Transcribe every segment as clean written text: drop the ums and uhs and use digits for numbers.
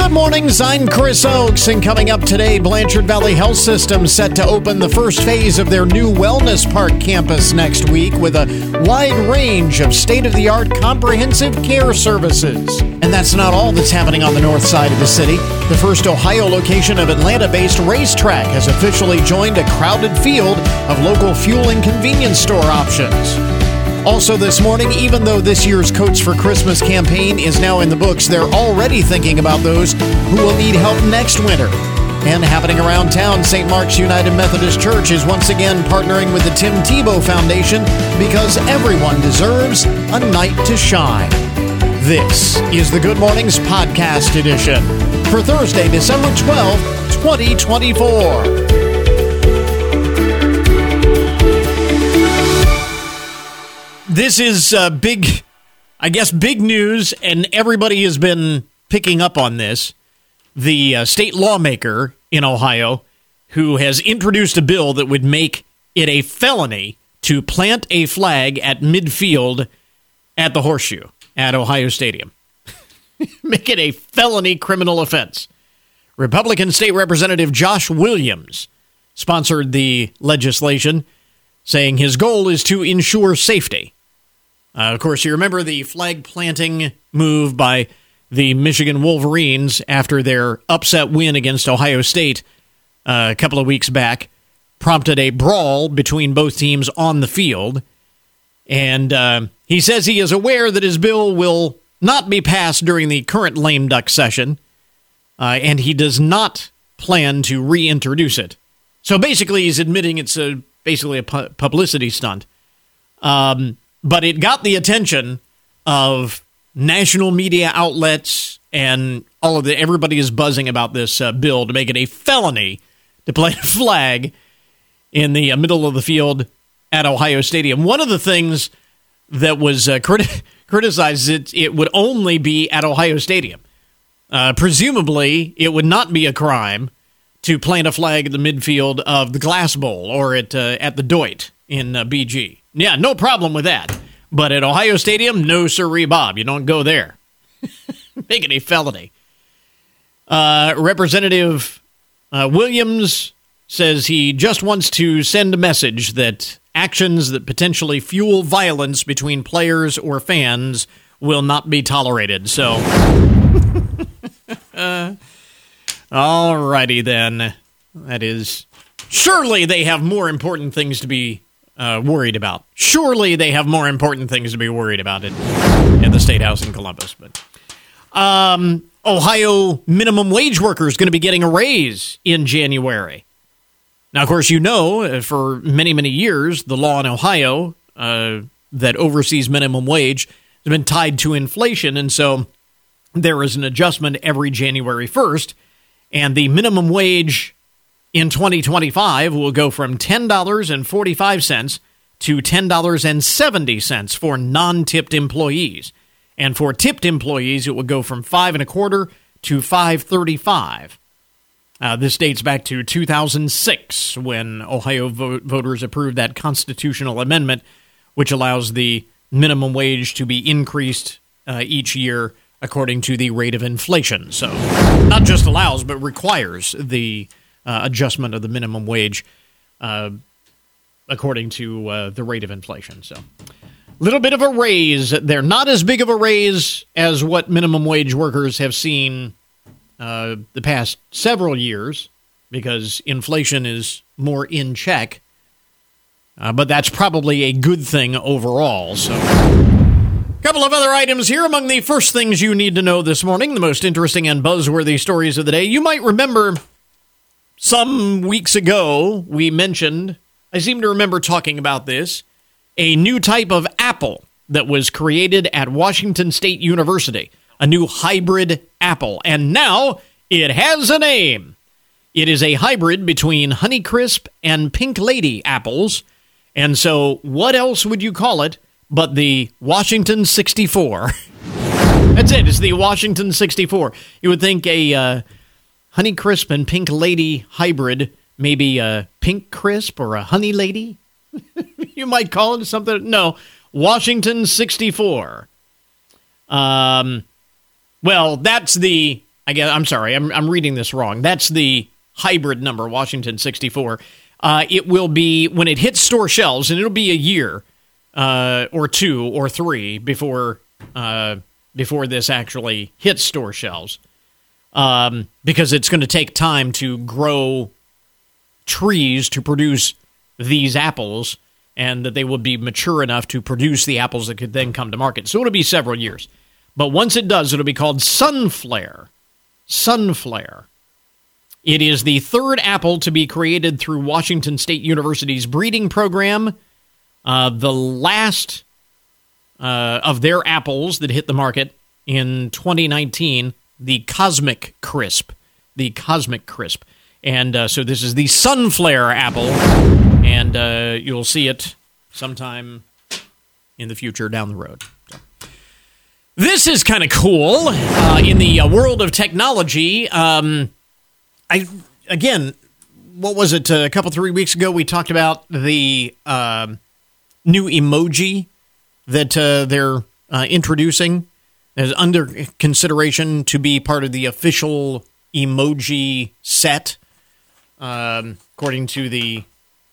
Good morning, I'm Chris Oakes, and coming up today, Blanchard Valley Health System set to open the first phase of their new Wellness Park campus next week with a wide range of state-of-the-art comprehensive care services. And that's not all that's happening on the north side of the city. The first Ohio location of Atlanta-based RaceTrac has officially joined a crowded field of local fuel and convenience store options. Also this morning, even though this year's Coats for Christmas campaign is now in the books, they're already thinking about those who will need help next winter. And happening around town, St. Mark's United Methodist Church is once again partnering with the Tim Tebow Foundation because everyone deserves a night to shine. This is the Good Mornings Podcast Edition for Thursday, December 12th, 2024. This is big news, and everybody has been picking up on this. The state lawmaker in Ohio who has introduced a bill that would make it a felony to plant a flag at midfield at the Horseshoe at Ohio Stadium. Make it a felony criminal offense. Republican State Representative Josh Williams sponsored the legislation, saying his goal is to ensure safety. Of course, you remember the flag planting move by the Michigan Wolverines after their upset win against Ohio State a couple of weeks back prompted a brawl between both teams on the field. And he says he is aware that his bill will not be passed during the current lame duck session, and he does not plan to reintroduce it. So basically, he's admitting it's basically a publicity stunt. But it got the attention of national media outlets, and everybody is buzzing about this bill to make it a felony to plant a flag in the middle of the field at Ohio Stadium. One of the things that was criticized is it would only be at Ohio Stadium. Presumably, it would not be a crime to plant a flag at the midfield of the Glass Bowl or at the Doit in BG. Yeah, no problem with that. But at Ohio Stadium, no sirree, Bob. You don't go there. Make it a felony. Representative Williams says he just wants to send a message that actions that potentially fuel violence between players or fans will not be tolerated. So, all righty then. That is, surely they have more important things to be worried about. Surely they have more important things to be worried about in the State House in Columbus. But Ohio minimum wage workers going to be getting a raise in January. Now, of course, you know, for many, many years, the law in Ohio that oversees minimum wage has been tied to inflation, and so there is an adjustment every January 1st, and the minimum wage in 2025 will go from $10.45 to $10.70 for non-tipped employees. And for tipped employees, it will go from $5.25 to $5.35. This dates back to 2006 when Ohio voters approved that constitutional amendment, which allows the minimum wage to be increased each year according to the rate of inflation. So not just allows, but requires the adjustment of the minimum wage according to the rate of inflation. So a little bit of a raise. They're not as big of a raise as what minimum wage workers have seen the past several years because inflation is more in check. But that's probably a good thing overall. So a couple of other items here among the first things you need to know this morning, the most interesting and buzzworthy stories of the day. You might remember some weeks ago, we mentioned, I seem to remember talking about this, a new type of apple that was created at Washington State University, a new hybrid apple. And now it has a name. It is a hybrid between Honeycrisp and Pink Lady apples. And so what else would you call it but the Washington 64? That's it. It's the Washington 64. You would think a Honeycrisp and Pink Lady hybrid, maybe a Pink Crisp or a Honey Lady. You might call it something. No, Washington 64. Well, that's the I'm sorry, I'm reading this wrong. That's the hybrid number, Washington 64. It will be, when it hits store shelves, and it'll be a year or 2 or 3 before this actually hits store shelves, because it's going to take time to grow trees to produce these apples, and that they will be mature enough to produce the apples that could then come to market. So it'll be several years. But once it does, it'll be called Sunflare. Sunflare. It is the third apple to be created through Washington State University's breeding program. The last of their apples that hit the market in 2019, the Cosmic Crisp. The Cosmic Crisp. And so this is the Sunflare apple, and you'll see it sometime in the future down the road. So. This is kind of cool in the world of technology. Again, what was it, a couple, 3 weeks ago, we talked about the new emoji that they're introducing as under consideration to be part of the official emoji set, according to the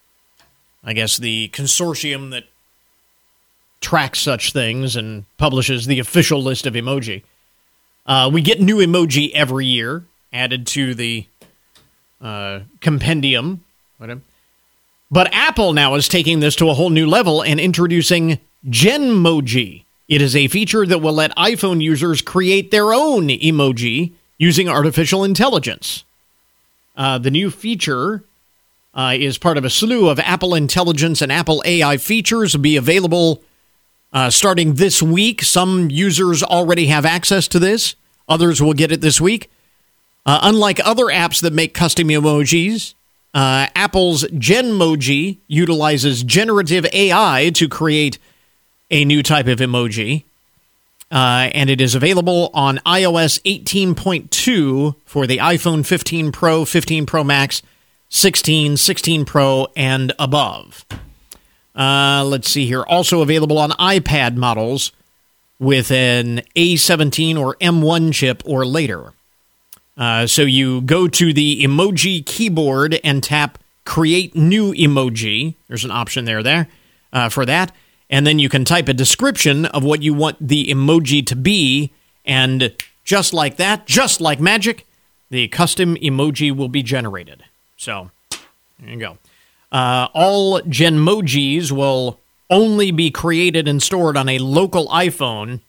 consortium that tracks such things and publishes the official list of emoji. We get new emoji every year added to the compendium, whatever. But Apple now is taking this to a whole new level and introducing Genmoji. It is a feature that will let iPhone users create their own emoji using artificial intelligence. The new feature is part of a slew of Apple Intelligence and Apple AI features. Will be available starting this week. Some users already have access to this. Others will get it this week. Unlike other apps that make custom emojis, Apple's Genmoji utilizes generative AI to create a new type of emoji. And it is available on iOS 18.2 for the iPhone 15 Pro, 15 Pro Max, 16, 16 Pro, and above. Let's see here. Also available on iPad models with an A17 or M1 chip or later. So you go to the emoji keyboard and tap Create New Emoji. There's an option there for that. And then you can type a description of what you want the emoji to be. And just like that, just like magic, the custom emoji will be generated. So there you go. All Genmojis will only be created and stored on a local iPhone.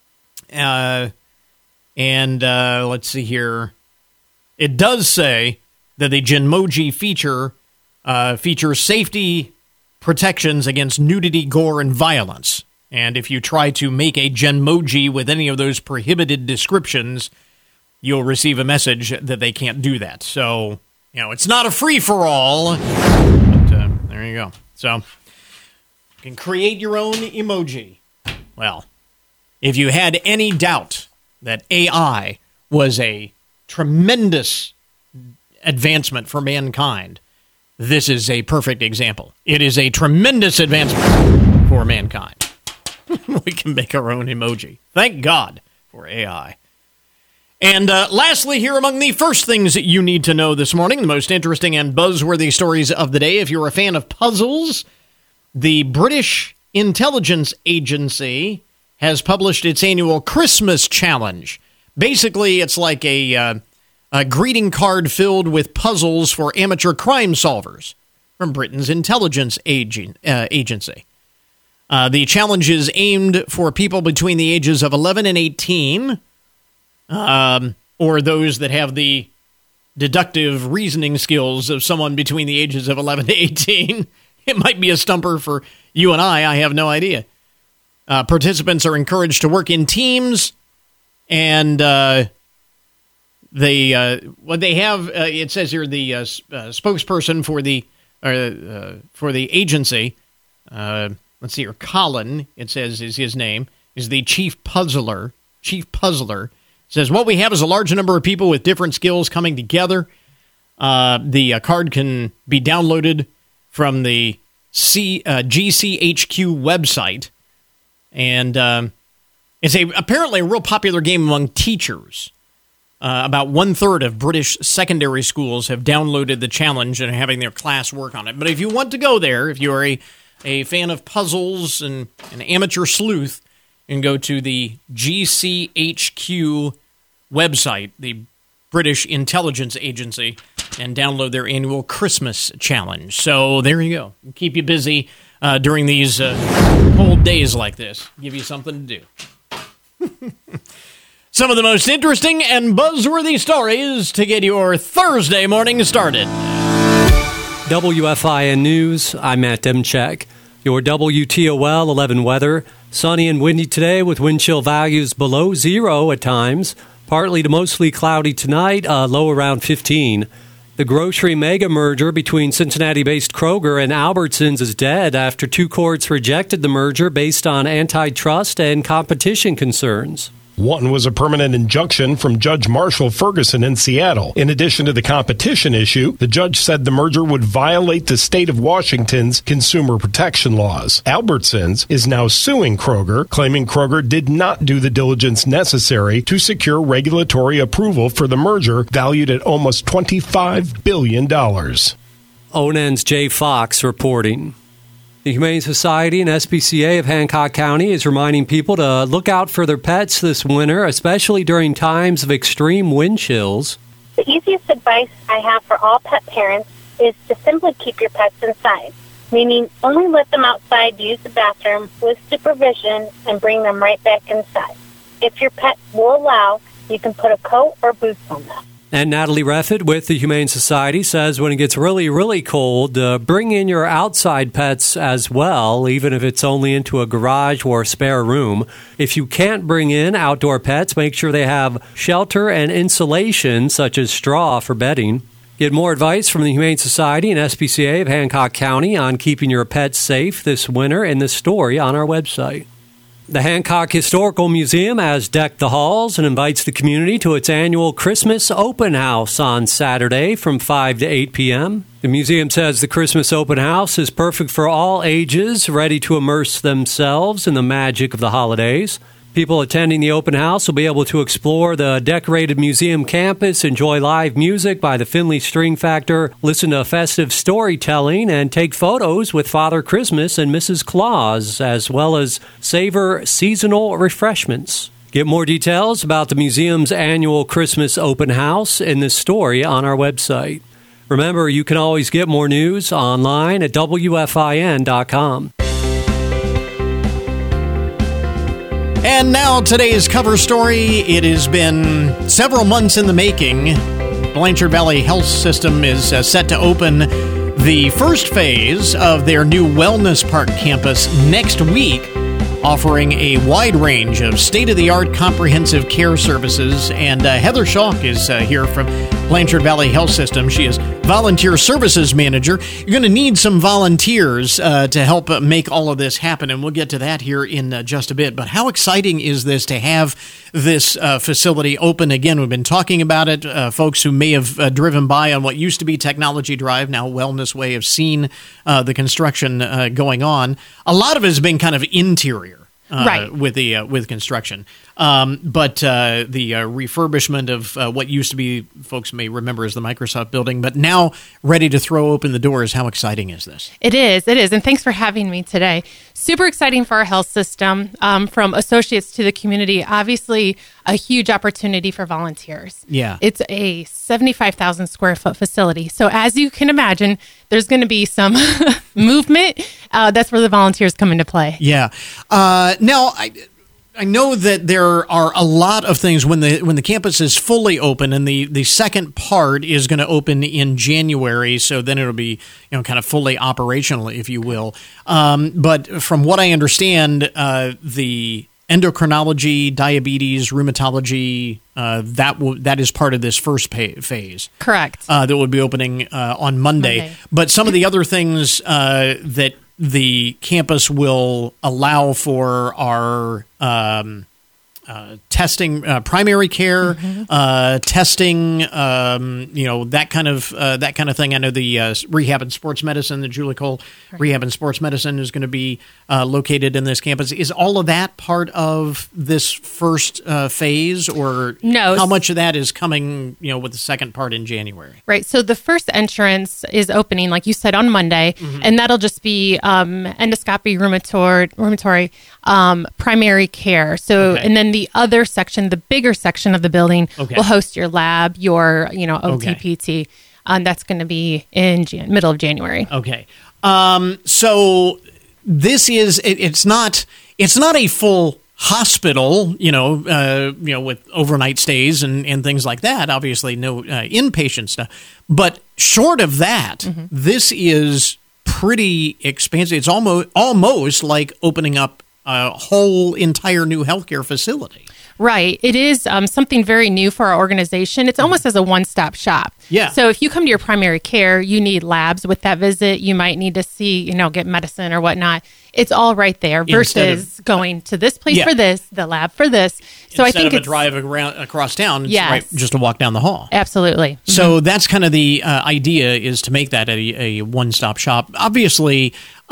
Let's see here. It does say that the Genmoji feature features safety protections against nudity, gore, and violence. And if you try to make a Genmoji with any of those prohibited descriptions, you'll receive a message that they can't do that. So, it's not a free-for-all, but there you go. So, you can create your own emoji. Well, if you had any doubt that AI was a tremendous advancement for mankind, this is a perfect example. It is a tremendous advancement for mankind. We can make our own emoji. Thank God for AI. And lastly, here among the first things that you need to know this morning, the most interesting and buzzworthy stories of the day. If you're a fan of puzzles, the British Intelligence Agency has published its annual Christmas Challenge. Basically, it's like a greeting card filled with puzzles for amateur crime solvers from Britain's intelligence agency. The challenge is aimed for people between the ages of 11 and 18, or those that have the deductive reasoning skills of someone between the ages of 11 to 18. It might be a stumper for you and I have no idea. Participants are encouraged to work in teams, and what they have, it says here, the spokesperson for the agency, let's see here, Colin, it says is his name, is the chief puzzler. Says, what we have is a large number of people with different skills coming together. The card can be downloaded from the GCHQ website, and it's apparently a real popular game among teachers. About 1/3 of British secondary schools have downloaded the challenge and are having their class work on it. But if you want to go there, if you're a fan of puzzles and an amateur sleuth, you can go to the GCHQ website, the British Intelligence Agency, and download their annual Christmas challenge. So there you go. Keep you busy during these cold days like this. Give you something to do. Some of the most interesting and buzzworthy stories to get your Thursday morning started. WFIN News, I'm Matt Demchek. Your WTOL 11 weather. Sunny and windy today with wind chill values below 0 at times. Partly to mostly cloudy tonight, low around 15. The grocery mega merger between Cincinnati-based Kroger and Albertsons is dead after 2 courts rejected the merger based on antitrust and competition concerns. One was a permanent injunction from Judge Marshall Ferguson in Seattle. In addition to the competition issue, the judge said the merger would violate the state of Washington's consumer protection laws. Albertsons is now suing Kroger, claiming Kroger did not do the diligence necessary to secure regulatory approval for the merger, valued at almost $25 billion. ONN's Jay Fox reporting. The Humane Society and SPCA of Hancock County is reminding people to look out for their pets this winter, especially during times of extreme wind chills. The easiest advice I have for all pet parents is to simply keep your pets inside, meaning only let them outside to use the bathroom with supervision and bring them right back inside. If your pet will allow, you can put a coat or boots on them. And Natalie Reffett with the Humane Society says when it gets really, really cold, bring in your outside pets as well, even if it's only into a garage or a spare room. If you can't bring in outdoor pets, make sure they have shelter and insulation, such as straw for bedding. Get more advice from the Humane Society and SPCA of Hancock County on keeping your pets safe this winter in this story on our website. The Hancock Historical Museum has decked the halls and invites the community to its annual Christmas open house on Saturday from 5 to 8 p.m. The museum says the Christmas open house is perfect for all ages, ready to immerse themselves in the magic of the holidays. People attending the open house will be able to explore the decorated museum campus, enjoy live music by the Finley String Factor, listen to festive storytelling, and take photos with Father Christmas and Mrs. Claus, as well as savor seasonal refreshments. Get more details about the museum's annual Christmas open house in this story on our website. Remember, you can always get more news online at WFIN.com. And now today's cover story. It has been several months in the making. Blanchard Valley Health System is set to open the first phase of their new Wellness Park campus next week, offering a wide range of state-of-the-art comprehensive care services. And Heather Schalk is here from Blanchard Valley Health System. She is Volunteer Services Manager. You're going to need some volunteers to help make all of this happen, and we'll get to that here in just a bit. But how exciting is this to have this facility open again? We've been talking about it. Folks who may have driven by on what used to be Technology Drive, now Wellness Way, have seen the construction going on. A lot of it has been kind of interior. Right. With construction. But the refurbishment of what used to be, folks may remember as the Microsoft building, but now ready to throw open the doors. How exciting is this? It is. And thanks for having me today. Super exciting for our health system, from associates to the community. Obviously, a huge opportunity for volunteers. Yeah. It's a 75,000 square foot facility. So as you can imagine, there's going to be some movement. That's where the volunteers come into play. Yeah. Now, I know that there are a lot of things when the campus is fully open, and the second part is going to open in January, so then it'll be kind of fully operational, if you will. But from what I understand, the endocrinology, diabetes, rheumatology, that is part of this first phase. Correct. That will be opening on Monday. But some of the other things that the campus will allow for our testing, primary care, testing, that kind of thing. I know the rehab and sports medicine, the Julie Cole Rehab and Sports Medicine is going to be located in this campus. Is all of that part of this first phase, or no? How much of that is coming, with the second part in January? Right. So the first entrance is opening, like you said, on Monday, and that'll just be endoscopy, rheumatory, primary care. So, and then the other section, the bigger section of the building, will host your lab, your OT, PT. That's going to be in middle of January. Okay. So this is it's not a full hospital, with overnight stays and things like that. Obviously, no inpatient stuff. But short of that, this is pretty expansive. It's almost like opening up a whole entire new healthcare facility. Right. It is something very new for our organization. It's almost as a one-stop shop. Yeah. So if you come to your primary care, you need labs with that visit. You might need to see, get medicine or whatnot. It's all right there versus going to this place for this, the lab for this. So Instead I think of a drive across town, it's right, just to walk down the hall. Absolutely. So that's kind of the idea, is to make that a one-stop shop. Obviously,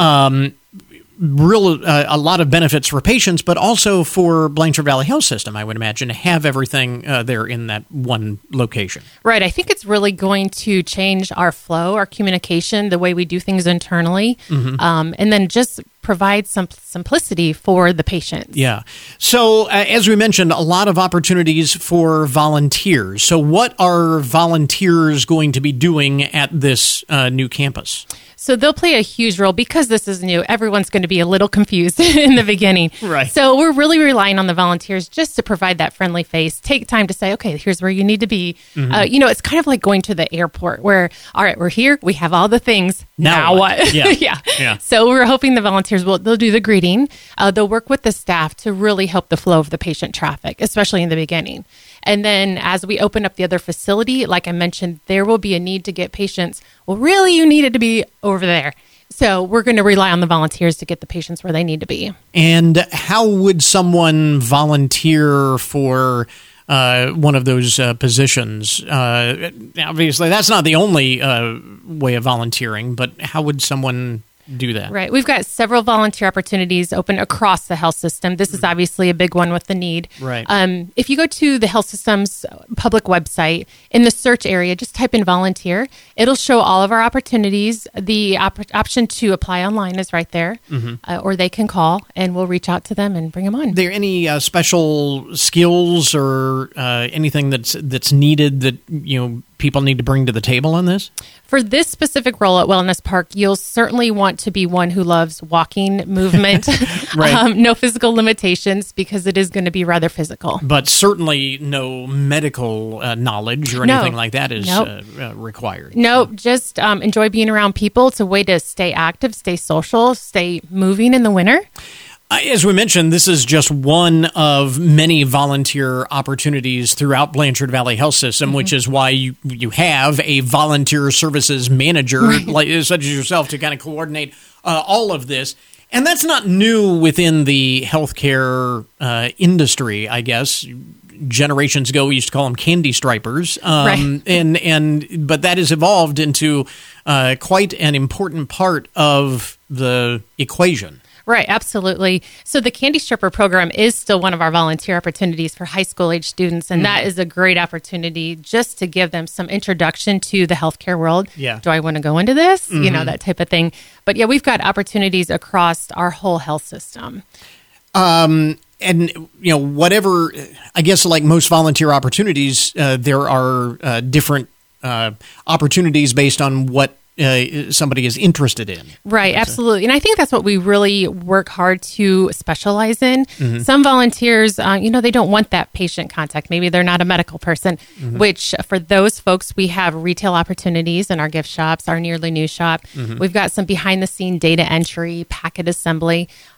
a lot of benefits for patients, but also for Blanchard Valley Health System, I would imagine, to have everything there in that one location. Right. I think it's really going to change our flow, our communication, the way we do things internally, and then just provide some simplicity for the patients. Yeah. So as we mentioned, a lot of opportunities for volunteers. So what are volunteers going to be doing at this new campus? So they'll play a huge role because this is new. Everyone's going to be a little confused in the beginning. Right. So we're really relying on the volunteers just to provide that friendly face, take time to say, okay, here's where you need to be. It's kind of like going to the airport where, all right, we're here. We have all the things. Now what? Yeah. Yeah. So we're hoping the volunteers they'll do the greeting. They'll work with the staff to really help the flow of the patient traffic, especially in the beginning. And then as we open up the other facility, like I mentioned, there will be a need to get patients. Well, really, you needed to be over there. So we're going to rely on the volunteers to get the patients where they need to be. And how would someone volunteer for one of those positions? Obviously, that's not the only way of volunteering, but how would someone do that? Right. We've got several volunteer opportunities open across the health system. This is obviously a big one with the need. Right. If you go to the health system's public website, in the search area, just type in volunteer. It'll show all of our opportunities. The option to apply online is right there, or they can call and we'll reach out to them and bring them on. Are there any special skills or anything that's needed that people need to bring to the table on this? For this specific role at Wellness Park, you'll certainly want to be one who loves walking, movement, right. No physical limitations, because it is going to be rather physical. But certainly no medical knowledge or anything like that is required. Nope, just enjoy being around people. It's a way to stay active, stay social, stay moving in the winter. As we mentioned, this is just one of many volunteer opportunities throughout Blanchard Valley Health System, which is why you have a volunteer services manager such as yourself to kind of coordinate all of this. And that's not new within the healthcare industry, I guess. Generations ago, we used to call them candy stripers, but that has evolved into quite an important part of the equation. Right, absolutely. So the Candy Stripper program is still one of our volunteer opportunities for high school age students, and that is a great opportunity just to give them some introduction to the healthcare world. Yeah. Do I want to go into this? That type of thing. But yeah, we've got opportunities across our whole health system. And, whatever, I guess like most volunteer opportunities, there are different opportunities based on what somebody is interested in. Right, absolutely. And I think that's what we really work hard to specialize in. Some volunteers, they don't want that patient contact. Maybe they're not a medical person, which for those folks, we have retail opportunities in our gift shops, our Nearly New shop. We've got some behind the scene data entry, packet assembly.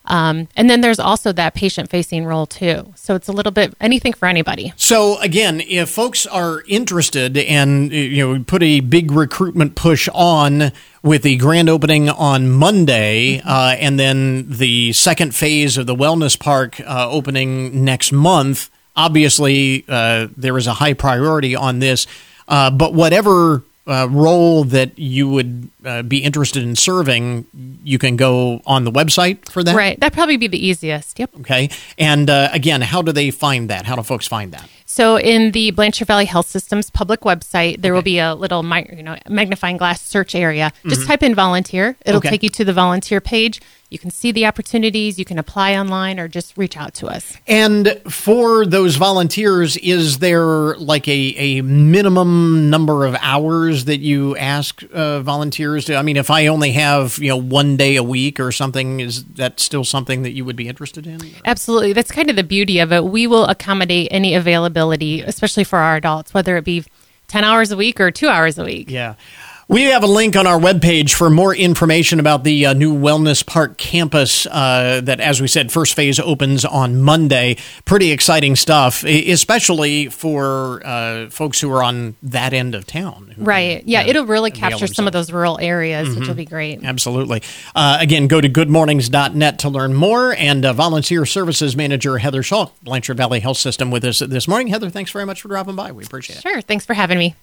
And then there's also that patient-facing role, too. So it's a little bit anything for anybody. So, again, if folks are interested and, put a big recruitment push on with the grand opening on Monday and then the second phase of the Wellness Park opening next month, obviously there is a high priority on this. But whatever role that you would be interested in serving, you can go on the website for that? Right. That'd probably be the easiest. Yep. Okay. And again, how do they find that? How do folks find that? So in the Blanchard Valley Health System's public website, there will be a little magnifying glass search area. Just type in volunteer. It'll take you to the volunteer page. You can see the opportunities. You can apply online or just reach out to us. And for those volunteers, is there like a minimum number of hours that you ask volunteers to? I mean, if I only have 1 day a week or something, is that still something that you would be interested in? Absolutely. That's kind of the beauty of it. We will accommodate any availability, especially for our adults, whether it be 10 hours a week or 2 hours a week. Yeah. We have a link on our webpage for more information about the new Wellness Park campus that, as we said, first phase opens on Monday. Pretty exciting stuff, especially for folks who are on that end of town. Right. Yeah, it'll really capture some of those rural areas, which will be great. Absolutely. Again, go to goodmornings.net to learn more. And Volunteer Services Manager Heather Shaw, Blanchard Valley Health System, with us this morning. Heather, thanks very much for dropping by. We appreciate it. Sure. Thanks for having me.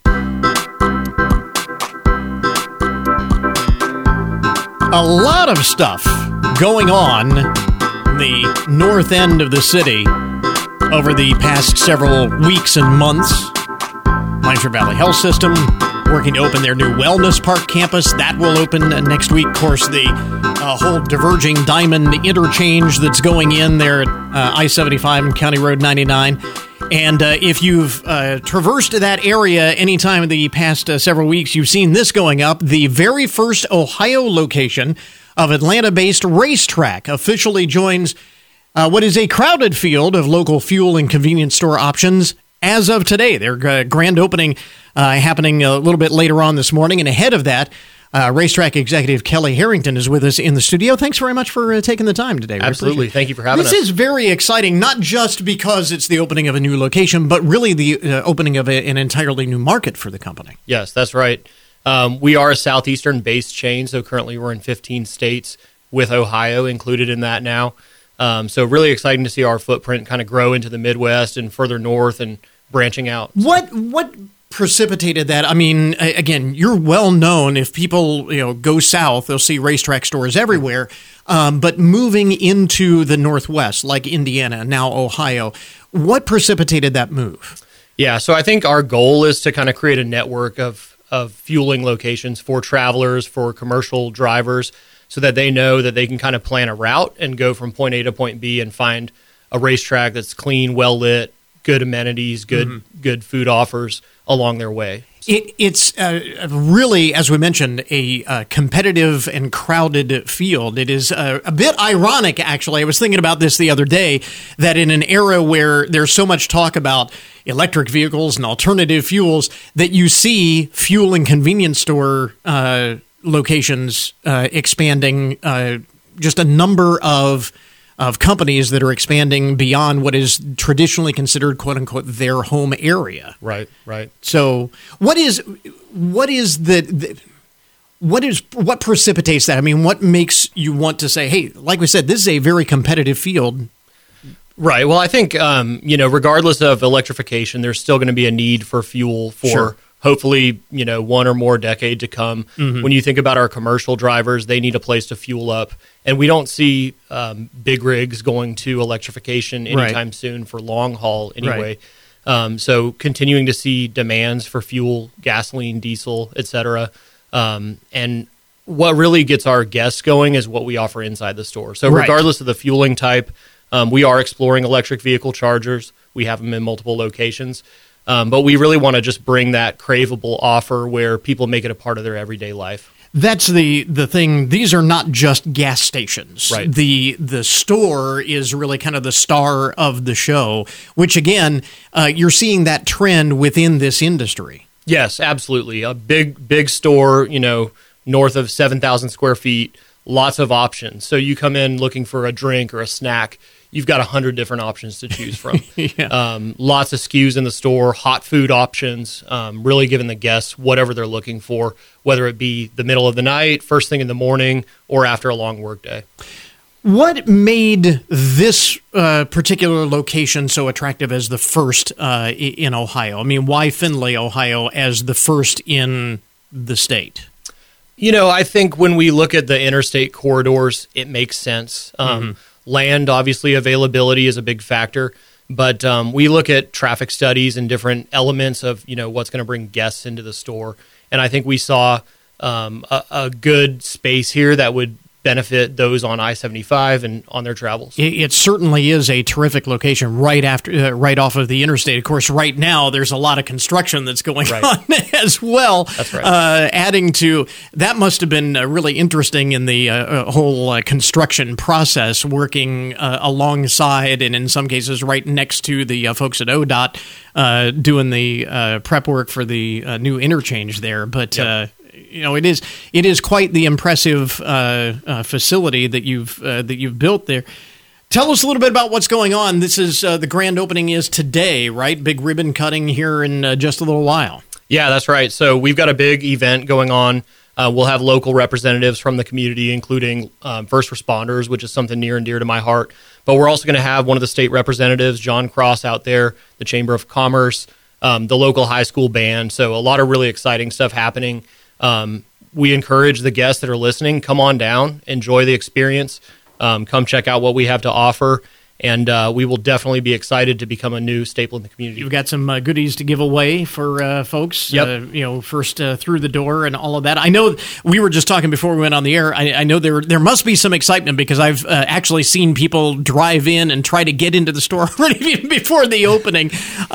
A lot of stuff going on in the north end of the city over the past several weeks and months. Blanchard Valley Health System working to open their new Wellness Park campus. That will open next week. Of course, the whole diverging diamond interchange that's going in there at I-75 and County Road 99. And if you've traversed that area any time in the past several weeks, you've seen this going up. The very first Ohio location of Atlanta-based RaceTrac officially joins what is a crowded field of local fuel and convenience store options as of today. Their grand opening happening a little bit later on this morning. And ahead of that, RaceTrac executive Kelly Harrington is with us in the studio. Thanks very much for taking the time today. Absolutely. Thank you for having us. This is very exciting, not just because it's the opening of a new location, but really the opening of an entirely new market for the company. Yes, that's right. We are a southeastern-based chain, so currently we're in 15 states with Ohio included in that now. So really exciting to see our footprint kind of grow into the Midwest and further north and branching out. What precipitated that? I mean, again, you're well known. If people go south, they'll see RaceTrac stores everywhere. But moving into the Northwest, like Indiana, now Ohio, what precipitated that move? Yeah, so I think our goal is to kind of create a network of fueling locations for travelers, for commercial drivers, so that they know that they can kind of plan a route and go from point A to point B and find a RaceTrac that's clean, well lit, good amenities, good food offers along their way. It's really, as we mentioned, a competitive and crowded field. It is a bit ironic, actually. I was thinking about this the other day, that in an era where there's so much talk about electric vehicles and alternative fuels, that you see fuel and convenience store locations expanding, just a number of companies that are expanding beyond what is traditionally considered, quote unquote, their home area. Right. So what precipitates that? I mean, what makes you want to say, hey, like we said, this is a very competitive field? Right. Well, I think, regardless of electrification, there's still going to be a need for fuel for hopefully, one or more decade to come. Mm-hmm. When you think about our commercial drivers, they need a place to fuel up. And we don't see big rigs going to electrification anytime soon for long haul anyway. Right. So continuing to see demands for fuel, gasoline, diesel, et cetera. And what really gets our guests going is what we offer inside the store. So regardless of the fueling type, we are exploring electric vehicle chargers. We have them in multiple locations. But we really want to just bring that craveable offer where people make it a part of their everyday life. That's the thing. These are not just gas stations. Right. The store is really kind of the star of the show, which, again, you're seeing that trend within this industry. Yes, absolutely. A big store, north of 7,000 square feet, lots of options. So you come in looking for a drink or a snack, you've got 100 different options to choose from. Lots of SKUs in the store, hot food options, really giving the guests whatever they're looking for, whether it be the middle of the night, first thing in the morning, or after a long work day. What made this particular location so attractive as the first in Ohio? I mean, why Findlay, Ohio, as the first in the state? I think when we look at the interstate corridors, it makes sense. Land, obviously, availability is a big factor. But we look at traffic studies and different elements of, what's going to bring guests into the store. And I think we saw a good space here that would benefit those on I-75 and on their travels. It certainly is a terrific location right off of the interstate. Of course, right now there's a lot of construction that's going on as well. That's right. Adding to that, must have been really interesting in the whole construction process, working alongside and in some cases right next to the folks at ODOT doing the prep work for the new interchange there. But it is quite the impressive facility that you've built there. Tell us a little bit about what's going on. This is the grand opening is today, right? Big ribbon cutting here in just a little while. Yeah, that's right. So we've got a big event going on. We'll have local representatives from the community, including first responders, which is something near and dear to my heart. But we're also going to have one of the state representatives, John Cross, out there, the Chamber of Commerce, the local high school band. So a lot of really exciting stuff happening. We encourage the guests that are listening, come on down, enjoy the experience, come check out what we have to offer, and we will definitely be excited to become a new staple in the community. You've got some goodies to give away for folks, first through the door and all of that. I know we were just talking before we went on the air. I know there must be some excitement because I've actually seen people drive in and try to get into the store already before the opening,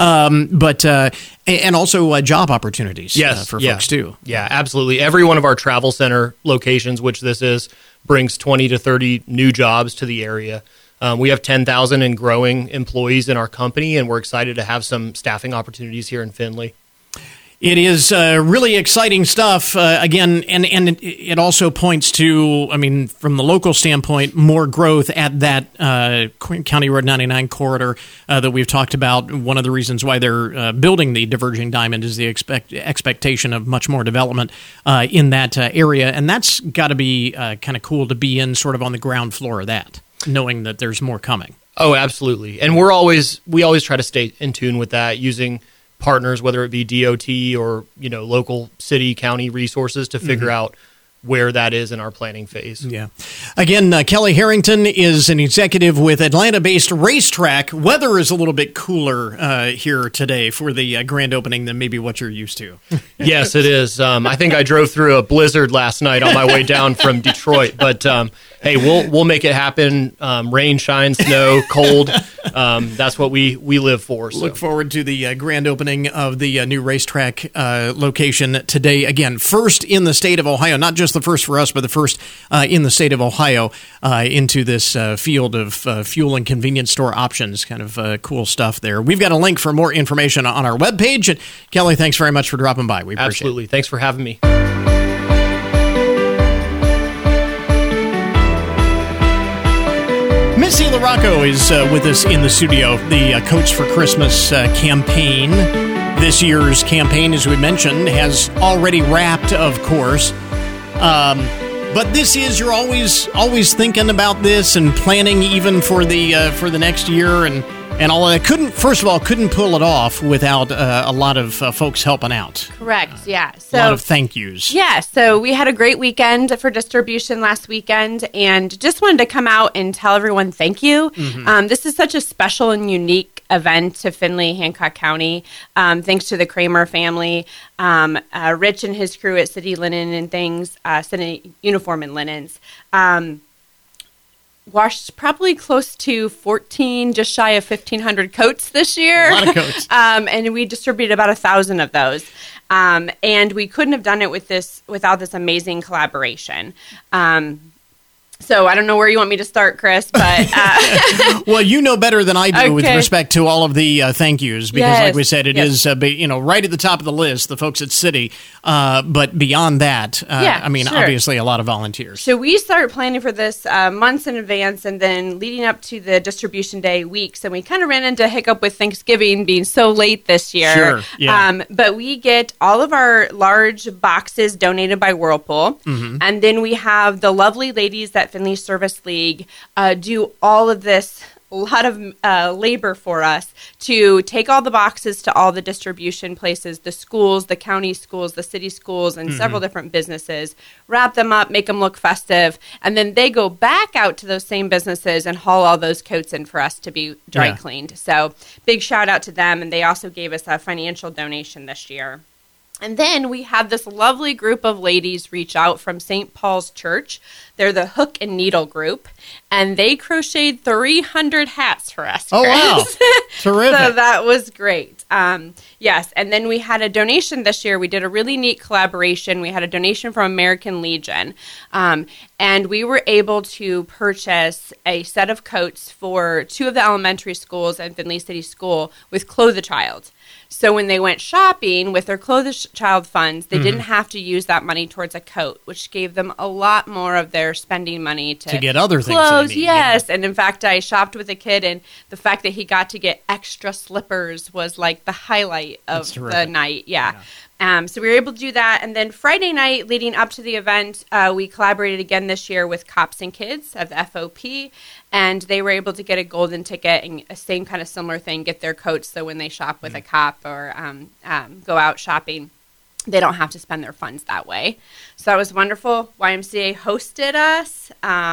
and also job opportunities for folks too. Yeah, absolutely. Every one of our travel center locations, which this is, brings 20 to 30 new jobs to the area. We have 10,000 and growing employees in our company, and we're excited to have some staffing opportunities here in Findlay. It is really exciting stuff, again, and it also points to, from the local standpoint, more growth at that County Road 99 corridor that we've talked about. One of the reasons why they're building the Diverging Diamond is the expectation of much more development in that area, and that's got to be kind of cool to be in sort of on the ground floor of that, knowing that there's more coming. Oh, absolutely. And we always try to stay in tune with that, using partners, whether it be DOT or local city, county resources to figure out where that is in our planning phase. Yeah. Again, Kelly Harrington is an executive with Atlanta-based Racetrack. Weather is a little bit cooler here today for the grand opening than maybe what you're used to. Yes, it is. I think I drove through a blizzard last night on my way down from Detroit, but hey, we'll make it happen. Rain, shine, snow, cold. That's what we live for. So. Look forward to the grand opening of the new Racetrack location today. Again, first in the state of Ohio, not just the first for us, but the first in the state of Ohio into this field of fuel and convenience store options. Kind of cool stuff there. We've got a link for more information on our webpage. And Kelly, thanks very much for dropping by. We appreciate it. Absolutely. Thanks for having me. Missy LaRocco is with us in the studio. The Coats for Christmas campaign. This year's campaign, as we mentioned, has already wrapped, of course. But this is, you're always thinking about this and planning even for the next year and all of that. Couldn't pull it off without a lot of folks helping out. Correct, yeah. So, a lot of thank yous. Yeah, so we had a great weekend for distribution last weekend, and just wanted to come out and tell everyone thank you. Mm-hmm. This is such a special and unique event to Findlay, Hancock County. Thanks to the Kramer family, Rich and his crew at City Linen and things, City Uniform and Linens. Washed probably close to 14, just shy of 1,500 coats this year. A lot of coats. And we distributed about 1,000 of those. And we couldn't have done it without this amazing collaboration. So I don't know where you want me to start, Chris, but well, you know better than I do with Okay. respect to all of the thank yous, because, Yes. like we said, it is right at the top of the list, the folks at City. But beyond that, Yeah, I mean, sure. obviously, a lot of volunteers. So we started planning for this months in advance, and then leading up to the distribution day weeks, and we kind of ran into a hiccup with Thanksgiving being so late this year. Sure, yeah. But we get all of our large boxes donated by Whirlpool, and then we have the lovely ladies at Finley Service League do all of this. A lot of labor for us to take all the boxes to all the distribution places, the schools, the county schools, the city schools, and several different businesses, wrap them up, make them look festive, and then they go back out to those same businesses and haul all those coats in for us to be dry Yeah. cleaned. So big shout out to them, and they also gave us a financial donation this year. And then we had this lovely group of ladies reach out from St. Paul's Church. They're the Hook and Needle group, and they crocheted 300 hats for us. Oh, wow. Chris. Terrific. So that was great. Yes, and then we had a donation this year. We did a really neat collaboration. We had a donation from American Legion, and we were able to purchase a set of coats for 2 of the elementary schools and Finley City School with Clothe a Child. So when they went shopping with their Clothe a Child funds, they didn't have to use that money towards a coat, which gave them a lot more of their spending money to get other things clothes. they need, Yes, and in fact, I shopped with a kid, and the fact that he got to get extra slippers was like the highlight of That's the terrific. night. Yeah. So we were able to do that. And then Friday night, leading up to the event, we collaborated again this year with Cops and Kids of the FOP, and they were able to get a golden ticket and a same kind of similar thing, get their coats so when they shop with a cop or go out shopping, they don't have to spend their funds that way. So that was wonderful. YMCA hosted us.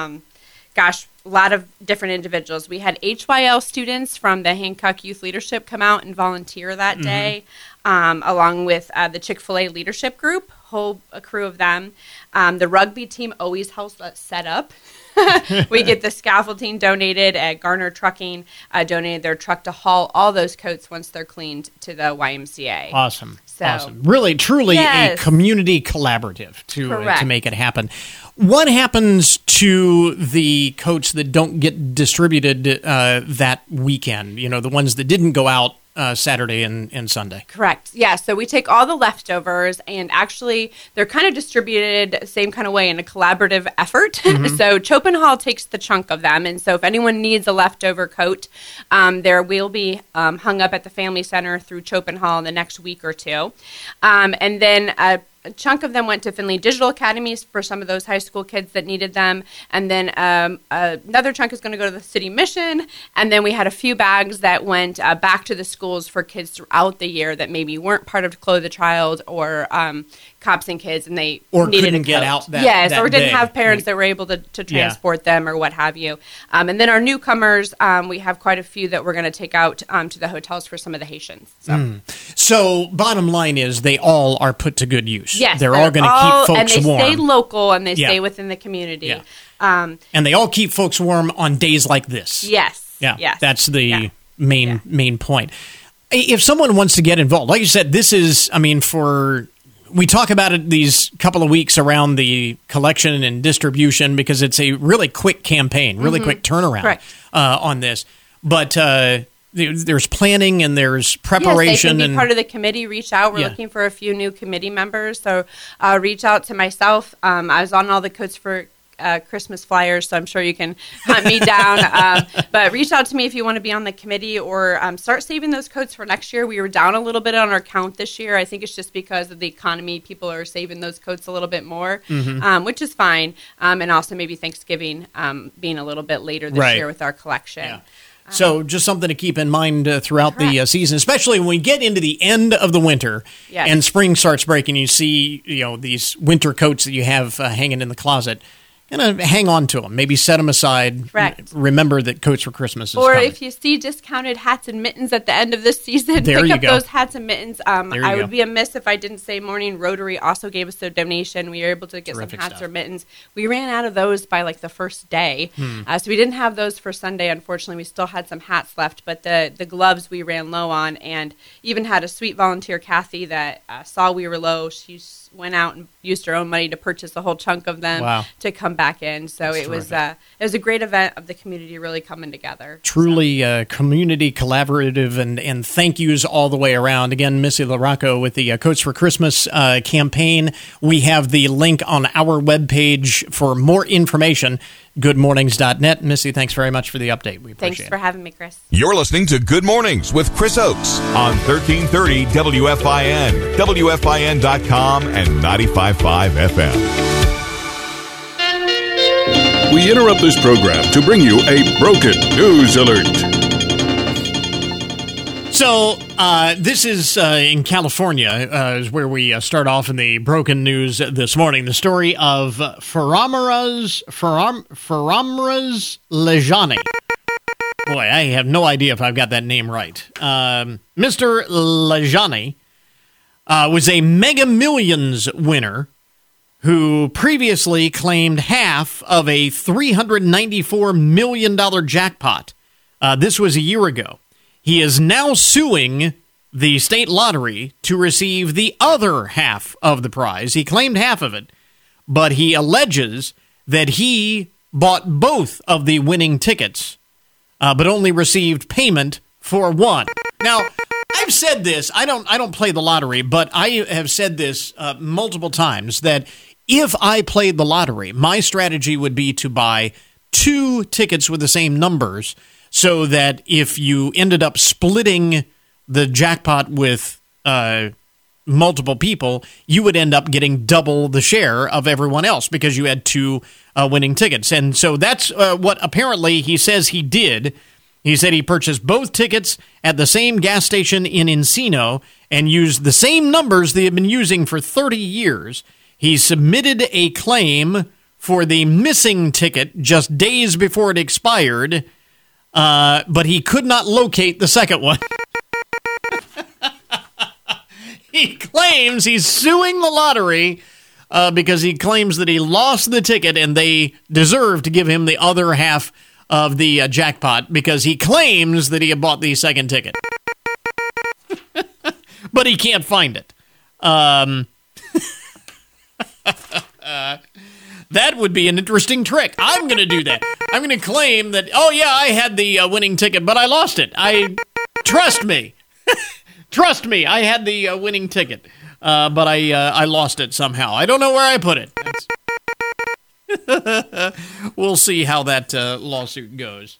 Gosh, a lot of different individuals. We had HYL students from the Hancock Youth Leadership come out and volunteer that day, along with the Chick-fil-A leadership group, whole crew of them. The rugby team always helps us set up. We get the scaffolding donated at Garner Trucking, donated their truck to haul all those coats once they're cleaned to the YMCA. Awesome. So- Awesome. Really, truly Yes. a community collaborative to Correct. make it happen. What happens to the coats that don't get distributed that weekend? You know, the ones that didn't go out Saturday and Sunday. Correct. Yeah. So we take all the leftovers, and actually they're kind of distributed same kind of way in a collaborative effort. So Chopenhall takes the chunk of them. And so if anyone needs a leftover coat, there will be hung up at the Family Center through Chopenhall in the next week or two. And then a chunk of them went to Finley Digital Academies for some of those high school kids that needed them. And then another chunk is going to go to the city mission. And then we had a few bags that went back to the schools for kids throughout the year that maybe weren't part of Clothe a Child or Cops and Kids, and they Or needed couldn't a get coat. out that Yes, that or didn't day. have parents that were able to transport them or what have you. And then our newcomers, we have quite a few that we're going to take out to the hotels for some of the Haitians. So. So, bottom line is they all are put to good use. Yes, they're all going to keep folks and they warm. stay local and they Yeah. stay within the community. Yeah. And they all keep folks warm on days like this. Yes. Yeah, Yes. that's the Yeah. main point. If someone wants to get involved, like you said, this is, I mean, we talk about it these couple of weeks around the collection and distribution because it's a really quick campaign, really quick turnaround Correct. on this. But there's planning and there's preparation. Yes, they can be and part of the committee. Reach out. We're Yeah. looking for a few new committee members. So reach out to myself. I was on all the coats for Christmas flyers, so I'm sure you can hunt me down. But reach out to me if you want to be on the committee or start saving those coats for next year. We were down a little bit on our count this year. I think it's just because of the economy. People are saving those coats a little bit more, which is fine. And also maybe Thanksgiving being a little bit later this Right. year with our collection. Yeah. So just something to keep in mind throughout the Correct. season, especially when we get into the end of the winter Yes. and spring starts breaking. You see, these winter coats that you have hanging in the closet. Hang on to them. Maybe set them aside. Correct. Remember that Coats for Christmas is Or coming. if you see discounted hats and mittens at the end of this season, There pick you up go. those hats and mittens. There you I go. would be amiss if I didn't say Morning Rotary also gave us a donation. We were able to get Terrific some hats stuff. or mittens. We ran out of those by like the first day. So we didn't have those for Sunday, unfortunately. We still had some hats left, but the gloves we ran low on, and even had a sweet volunteer, Kathy, that saw we were low. She went out and used her own money to purchase a whole chunk of them Wow. to come back in. So it was a great event of the community really coming together. Truly community collaborative, and thank yous all the way around. Again, Missy LaRocco with the Coats for Christmas campaign. We have the link on our webpage for more information, goodmornings.net. Missy, thanks very much for the update. We appreciate it. Thanks for having me, Chris. You're listening to Good Mornings with Chris Oakes on 1330 WFIN, WFIN.com, and 95.5 FM. We interrupt this program to bring you a broken news alert. So this is in California, is where we start off in the broken news this morning. The story of Faramarz Lejani. Boy, I have no idea if I've got that name right. Mr. Lejani was a Mega Millions winner who previously claimed half of a $394 million jackpot. This was a year ago. He is now suing the state lottery to receive the other half of the prize. He claimed half of it, but he alleges that he bought both of the winning tickets, but only received payment for one. Now, I've said this. I don't play the lottery, but I have said this multiple times that if I played the lottery, my strategy would be to buy 2 tickets with the same numbers, so that if you ended up splitting the jackpot with multiple people, you would end up getting double the share of everyone else because you had 2 winning tickets. And so that's what apparently he says he did. He said he purchased both tickets at the same gas station in Encino and used the same numbers they had been using for 30 years. He submitted a claim for the missing ticket just days before it expired, but he could not locate the second one. He claims he's suing the lottery because he claims that he lost the ticket and they deserve to give him the other half of the jackpot because he claims that he had bought the second ticket. But he can't find it. That would be an interesting trick. I'm going to do that. I'm going to claim that, oh, yeah, I had the winning ticket, but I lost it. Trust me. Trust me, I had the winning ticket, but I lost it somehow. I don't know where I put it. We'll see how that lawsuit goes.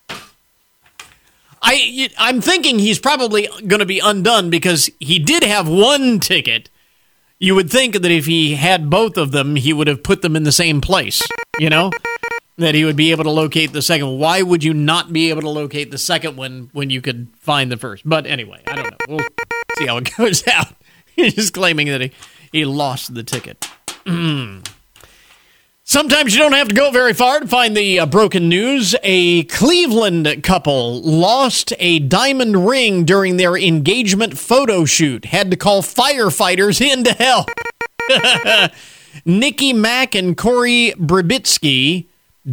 I'm thinking he's probably going to be undone because he did have one ticket. You would think that if he had both of them, he would have put them in the same place, you know? That he would be able to locate the second one. Why would you not be able to locate the second one when you could find the first? But anyway, I don't know. We'll see how it goes out. He's just claiming that he lost the ticket. Sometimes you don't have to go very far to find the broken news. A Cleveland couple lost a diamond ring during their engagement photo shoot. Had to call firefighters in to help. Nikki Mack and Corey Barabitsky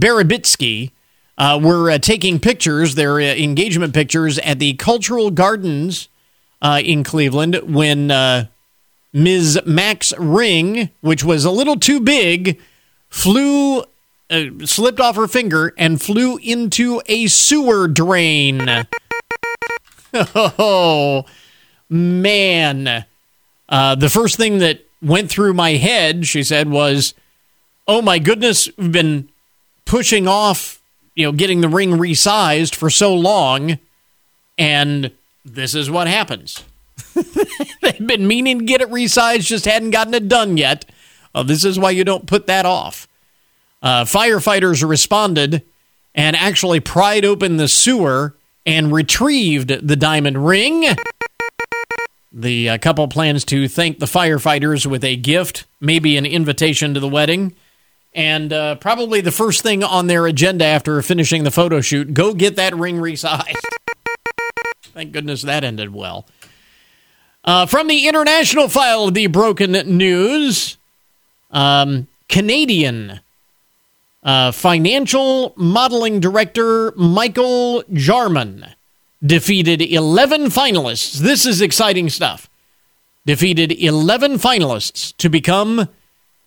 were taking pictures, their engagement pictures, at the Cultural Gardens in Cleveland when Ms. Mack's ring, which was a little too big, slipped off her finger and flew into a sewer drain. Oh, man. The first thing that went through my head, she said, was, oh my goodness, we've been pushing off, getting the ring resized for so long, and this is what happens. They've been meaning to get it resized, just hadn't gotten it done yet. This is why you don't put that off. Firefighters responded and actually pried open the sewer and retrieved the diamond ring. The couple plans to thank the firefighters with a gift, maybe an invitation to the wedding, and probably the first thing on their agenda after finishing the photo shoot, go get that ring resized. Thank goodness that ended well. From the international file of the broken news, Canadian financial modeling director Michael Jarman defeated 11 finalists. This is exciting stuff. Defeated 11 finalists to become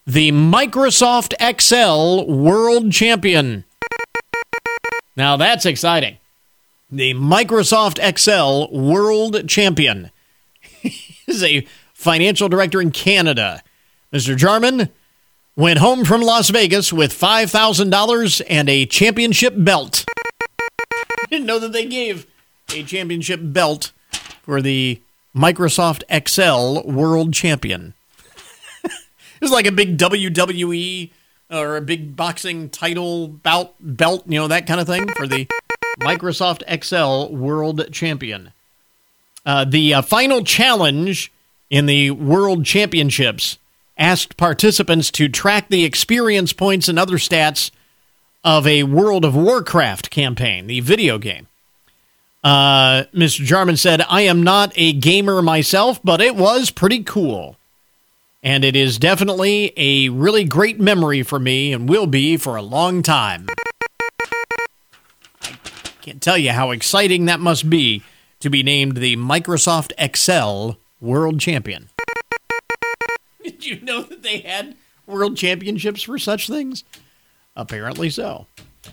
the Microsoft Excel World Champion. Now that's exciting. The Microsoft Excel World Champion is a financial director in Canada. Mr. Jarman went home from Las Vegas with $5,000 and a championship belt. I didn't know that they gave a championship belt for the Microsoft Excel World Champion. It was like a big WWE or a big boxing title belt, that kind of thing for the Microsoft Excel World Champion. The final challenge in the World Championships asked participants to track the experience points and other stats of a World of Warcraft campaign, the video game. Mr. Jarman said, "I am not a gamer myself, but it was pretty cool. And it is definitely a really great memory for me and will be for a long time." I can't tell you how exciting that must be to be named the Microsoft Excel World Champion. Did you know that they had world championships for such things? Apparently so.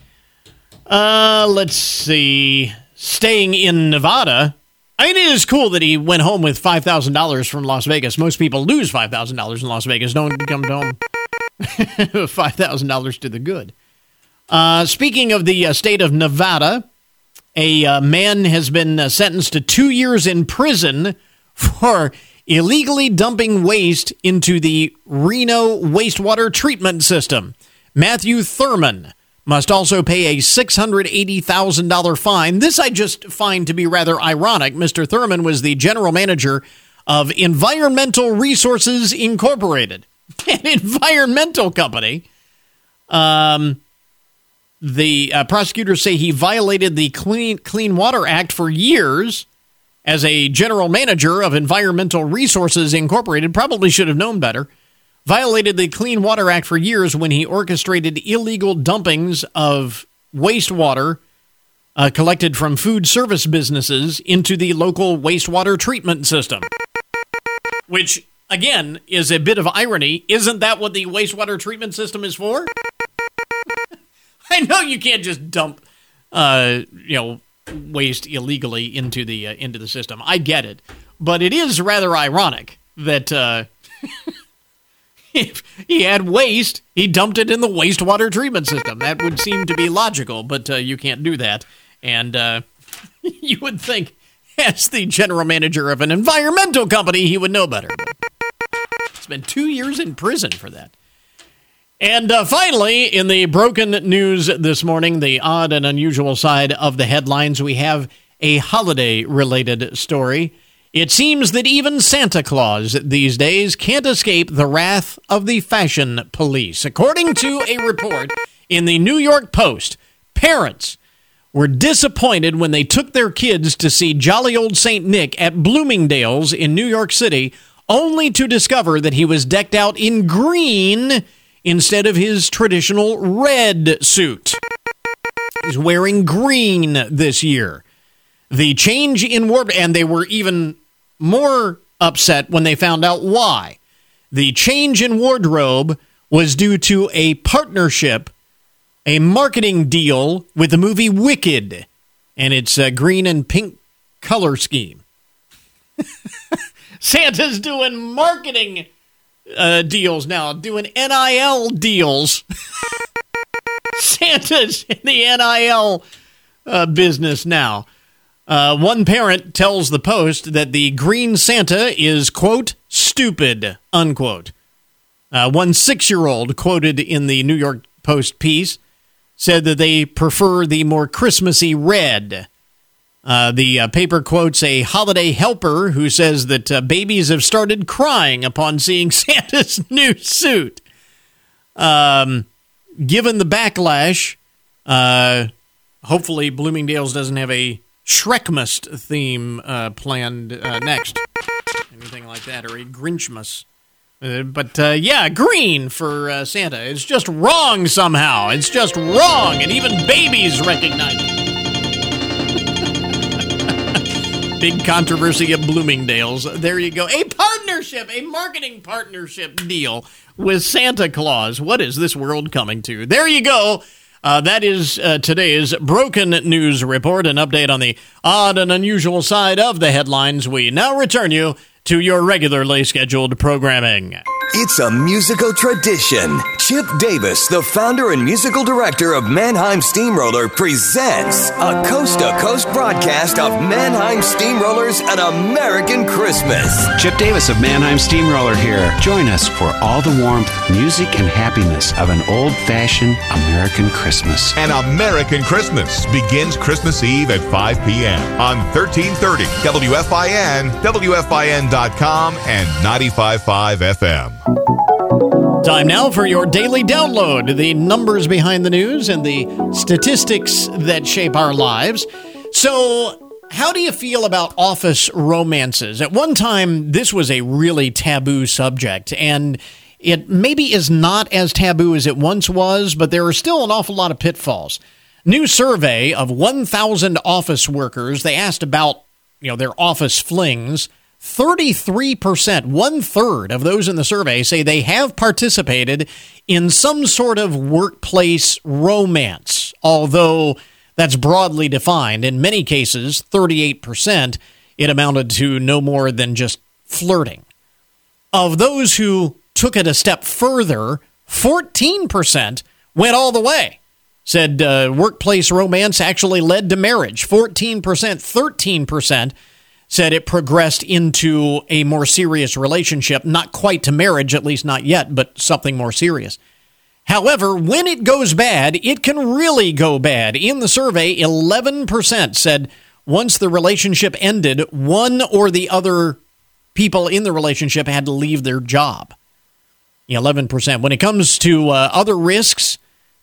Let's see. Staying in Nevada, I mean, it is cool that he went home with $5,000 from Las Vegas. Most people lose $5,000 in Las Vegas. Don't come home $5,000 to the good. Speaking of the state of Nevada, a man has been sentenced to 2 years in prison for illegally dumping waste into the Reno wastewater treatment system. Matthew Thurman must also pay a $680,000 fine. This I just find to be rather ironic. Mr. Thurman was the general manager of Environmental Resources Incorporated, an environmental company. The prosecutors say he violated the Clean Water Act for years as a general manager of Environmental Resources Incorporated. Probably should have known better. Violated the Clean Water Act for years when he orchestrated illegal dumpings of wastewater collected from food service businesses into the local wastewater treatment system. Which, again, is a bit of irony. Isn't that what the wastewater treatment system is for? I know you can't just dump, waste illegally into the system. I get it, but it is rather ironic that if he had waste, he dumped it in the wastewater treatment system. That would seem to be logical, but you can't do that. And you would think, as the general manager of an environmental company, he would know better. It's been 2 years in prison for that. And finally, in the broken news this morning, the odd and unusual side of the headlines, we have a holiday-related story. It seems that even Santa Claus these days can't escape the wrath of the fashion police. According to a report in the New York Post, parents were disappointed when they took their kids to see Jolly Old St. Nick at Bloomingdale's in New York City, only to discover that he was decked out in green instead of his traditional red suit. He's wearing green this year. The change in wardrobe, and they were even more upset when they found out why. The change in wardrobe was due to a partnership, a marketing deal with the movie Wicked and its green and pink color scheme. Santa's doing marketing deals now, doing NIL deals. Santa's in the NIL business now. One parent tells the Post that the green Santa is, quote, stupid, unquote. One 6-year-old quoted in the New York Post piece said that they prefer the more Christmassy red. The paper quotes a holiday helper who says that babies have started crying upon seeing Santa's new suit. Given the backlash, hopefully Bloomingdale's doesn't have a Shrekmas theme planned next. Anything like that, or a Grinchmas. But green for Santa. It's just wrong somehow. It's just wrong, and even babies recognize it. Big controversy at Bloomingdale's. There you go. A partnership a marketing partnership deal with Santa Claus. What is this world coming to? There you go. That is today's Broken News Report, an update on the odd and unusual side of the headlines. We now return you to your regularly scheduled programming. It's a musical tradition. Chip Davis, the founder and musical director of Mannheim Steamroller, presents a coast-to-coast broadcast of Mannheim Steamrollers An American Christmas. Chip Davis of Mannheim Steamroller here. Join us for all the warmth, music, and happiness of an old-fashioned American Christmas. An American Christmas begins Christmas Eve at 5 p.m. on 1330 WFIN, WFIN.com, and 95.5 FM. Time now for your daily download, the numbers behind the news and the statistics that shape our lives. So, how do you feel about office romances? At one time, this was a really taboo subject, and it maybe is not as taboo as it once was, but there are still an awful lot of pitfalls. New survey of 1,000 office workers, they asked about, their office flings. 33%, one-third of those in the survey say they have participated in some sort of workplace romance, although that's broadly defined. In many cases, 38%, it amounted to no more than just flirting. Of those who took it a step further, 14% went all the way. Said workplace romance actually led to marriage. 14%, 13% said it progressed into a more serious relationship, not quite to marriage, at least not yet, but something more serious. However, when it goes bad, it can really go bad. In the survey, 11% said once the relationship ended, one or the other people in the relationship had to leave their job. 11%. When it comes to other risks,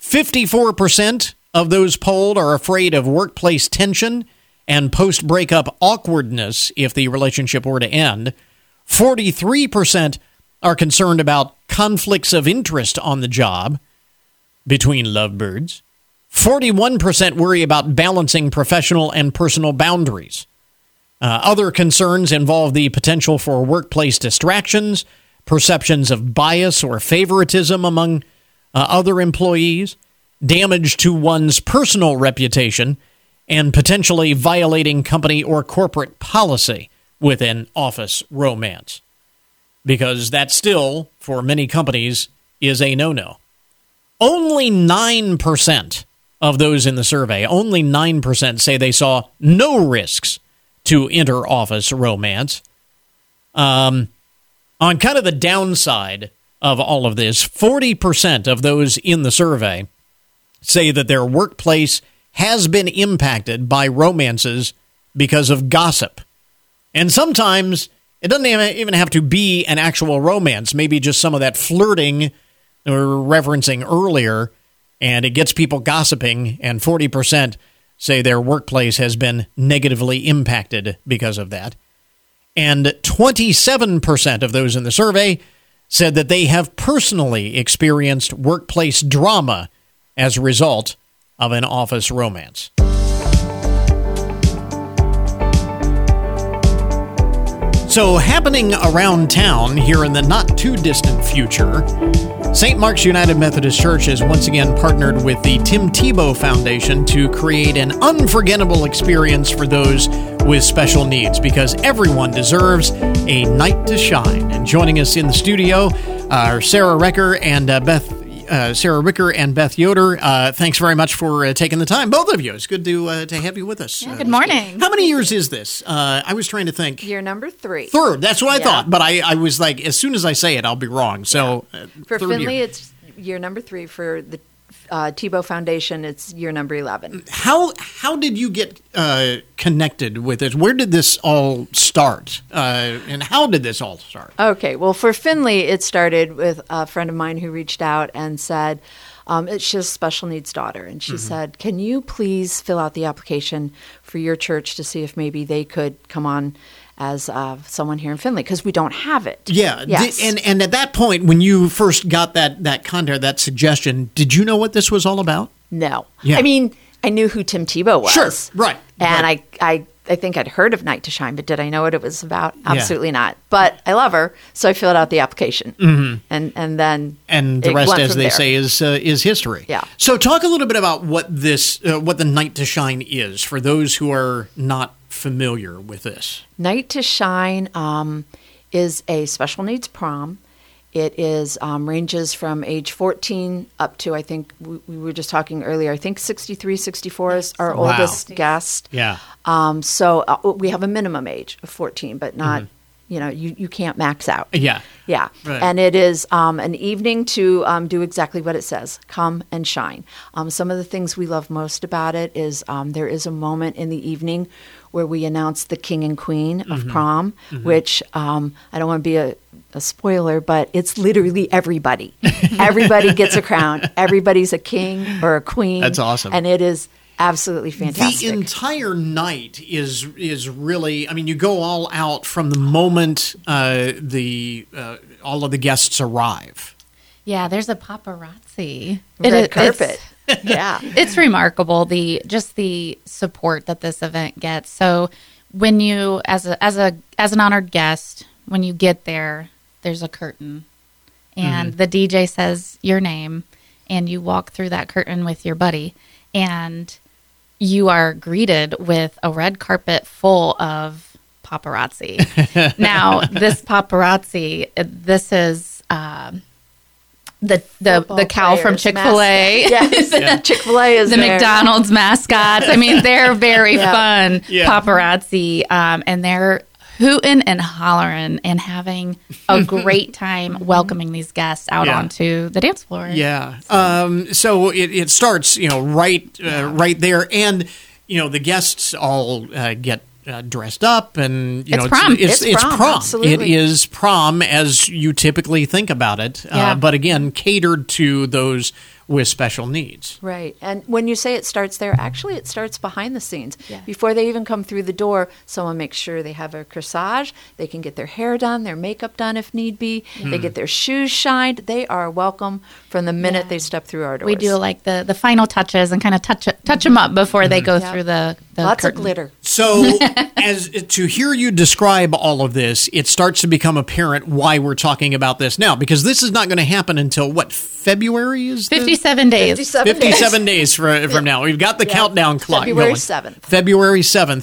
54% of those polled are afraid of workplace tension and post-breakup awkwardness if the relationship were to end. 43% are concerned about conflicts of interest on the job between lovebirds. 41% worry about balancing professional and personal boundaries. Other concerns involve the potential for workplace distractions, perceptions of bias or favoritism among other employees, damage to one's personal reputation, and potentially violating company or corporate policy with an office romance. Because that still, for many companies, is a no-no. Only 9% of those in the survey, only 9% say they saw no risks to inter-office romance. On kind of the downside of all of this, 40% of those in the survey say that their workplace has been impacted by romances because of gossip. And sometimes it doesn't even have to be an actual romance, maybe just some of that flirting we were referencing earlier, and it gets people gossiping, and 40% say their workplace has been negatively impacted because of that. And 27% of those in the survey said that they have personally experienced workplace drama as a result of an office romance. So, happening around town here in the not-too-distant future, St. Mark's United Methodist Church has once again partnered with the Tim Tebow Foundation to create an unforgettable experience for those with special needs, because everyone deserves a night to shine. And joining us in the studio are Sarah Ricker and Beth Yoder. Thanks very much for taking the time, both of you. It's good to have you with us. Yeah, good morning. How many years is this? I was trying to think. Year number 3. Third, that's what I thought. But I was like, as soon as I say it, I'll be wrong. So for Finley, it's year number 3. For the Tebow Foundation, it's year number 11. How did you get connected with it? Where did this all start? And how did this all start? Okay, well, for Finley, it started with a friend of mine who reached out and said, she has a special needs daughter. And she said, can you please fill out the application for your church to see if maybe they could come on as someone here in Finley, because we don't have it. Yeah. Yes. And at that point, when you first got that contact, that suggestion, did you know what this was all about? No. Yeah. I mean, I knew who Tim Tebow was. Sure, right. And right. I think I'd heard of Night to Shine, but did I know what it was about? Absolutely not. But I love her, so I filled out the application, and then the rest, as they say, is history. Yeah. So talk a little bit about what the Night to Shine is for those who are not familiar with this. Night to Shine is a special needs prom. It is ranges from age 14 up to, I think we were just talking earlier, I think 63, 64 is our oldest guest. Yeah. So we have a minimum age of 14, but not, you can't max out. Yeah. Yeah. Right. And it is an evening to do exactly what it says, come and shine. Some of the things we love most about it is there is a moment in the evening where we announce the king and queen of prom, which I don't want to be a spoiler, but it's literally everybody. Everybody gets a crown. Everybody's a king or a queen. That's awesome. And it is absolutely fantastic. The entire night is really, I mean, you go all out from the moment all of the guests arrive. Yeah, there's a paparazzi. Red carpet. Yeah. It's remarkable, the support that this event gets. So when you, as an honored guest, when you get there, there's a curtain, and the DJ says your name, and you walk through that curtain with your buddy, and you are greeted with a red carpet full of paparazzi. Now, this paparazzi, this is the cow from Chick-fil-A. Yes, Chick-fil-A is the there. McDonald's mascots. I mean, they're very fun paparazzi, and they're hooting and hollering and having a great time welcoming these guests out onto the dance floor. Yeah. So it starts, right there, and the guests all get dressed up, and it's prom. It's prom. Absolutely. It is prom as you typically think about it, but again, catered to those with special needs. Right. And when you say it starts there, actually it starts behind the scenes. Yeah. Before they even come through the door, someone makes sure they have a corsage, they can get their hair done, their makeup done if need be, they get their shoes shined. They are welcome from the minute they step through our doors. We do like the final touches and kind of touch them up before they go through the lots curtain. of glitter. So as to hear you describe all of this, it starts to become apparent why we're talking about this now, because this is not going to happen until what, February is 57 days. 57 days from now. We've got the countdown clock February going. 7th. February 7th.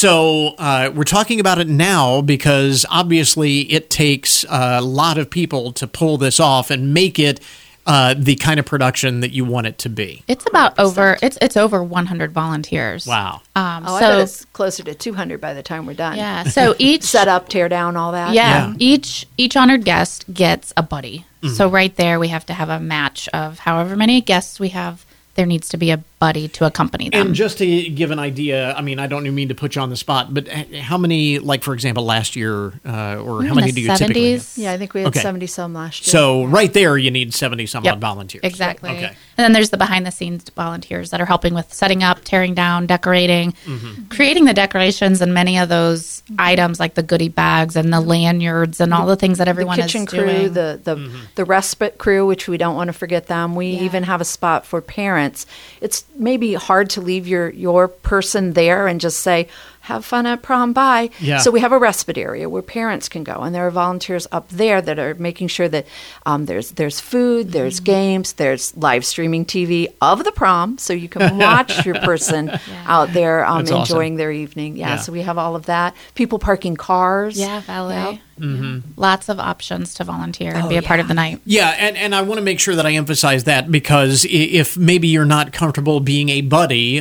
So we're talking about it now because obviously it takes a lot of people to pull this off and make it the kind of production that you want it to be. It's about over. It's over 100 volunteers. Wow. I bet it's closer to 200 by the time we're done. Yeah. So each set up, tear down, all that. Yeah. Each honored guest gets a buddy. So right there, we have to have a match of however many guests we have. There needs to be a buddy to accompany them. And just to give an idea, I mean, I don't mean to put you on the spot, but how many, like, for example, last year, or how many do you typically have? Yeah, I think we had 70-some last year. So right there, you need 70-some-odd volunteers. Exactly. Okay. And then there's the behind-the-scenes volunteers that are helping with setting up, tearing down, decorating, creating the decorations, and many of those items like the goodie bags and the lanyards and all the things that everyone is doing. The kitchen crew, the respite crew, which we don't want to forget them. We even have a spot for parents. It's maybe hard to leave your person there and just say, have fun at prom, bye. Yeah. So we have a respite area where parents can go, and there are volunteers up there that are making sure that there's food, there's games, there's live streaming TV of the prom, so you can watch your person out there enjoying their evening. Yeah, so we have all of that. People parking cars. Yeah, valet. Lots of options to volunteer and be a part of the night. Yeah, and I want to make sure that I emphasize that, because if maybe you're not comfortable being a buddy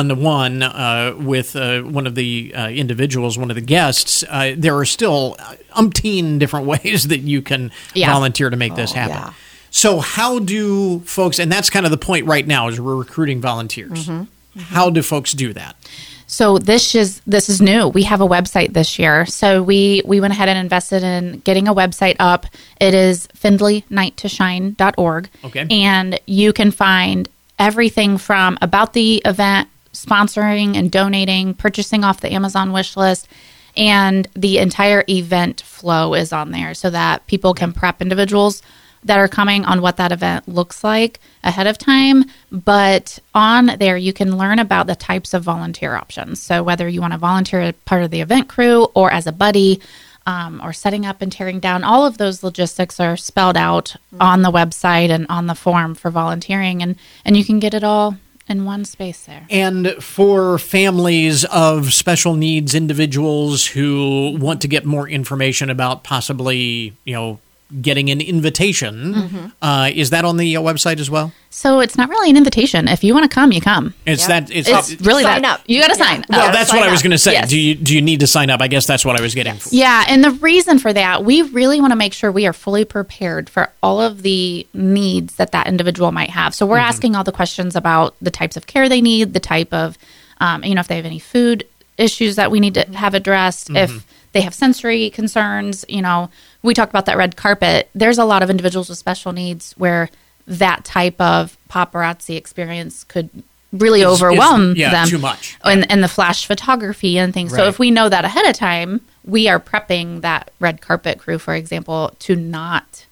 one-to-one with one of the individuals, one of the guests, there are still umpteen different ways that you can volunteer to make this happen. Yeah. So how do folks, and that's kind of the point right now, is we're recruiting volunteers. How do folks do that? So this is new. We have a website this year. So we went ahead and invested in getting a website up. It is FindlayNightToShine.org. Okay. And you can find everything from about the event, sponsoring and donating, purchasing off the Amazon wish list, and the entire event flow is on there so that people can prep individuals that are coming on what that event looks like ahead of time. But on there, you can learn about the types of volunteer options. So whether you want to volunteer as part of the event crew or as a buddy, or setting up and tearing down, all of those logistics are spelled out on the website and on the form for volunteering, and you can get it all in one space there. And for families of special needs individuals who want to get more information about possibly, getting an invitation, is that on the website as well? So it's not really an invitation. If you want to come, you come. It's really sign that. up. You got to sign. Well, that's what I was going to say. Yes. Do you need to sign up? I guess that's what I was getting. Yeah, and the reason for that, we really want to make sure we are fully prepared for all of the needs that individual might have. So we're asking all the questions about the types of care they need, the type of, if they have any food issues that we need to have addressed, if they have sensory concerns. We talked about that red carpet. There's a lot of individuals with special needs where that type of paparazzi experience could really overwhelm them. Too much. And the flash photography and things. Right. So if we know that ahead of time, we are prepping that red carpet crew, for example, to not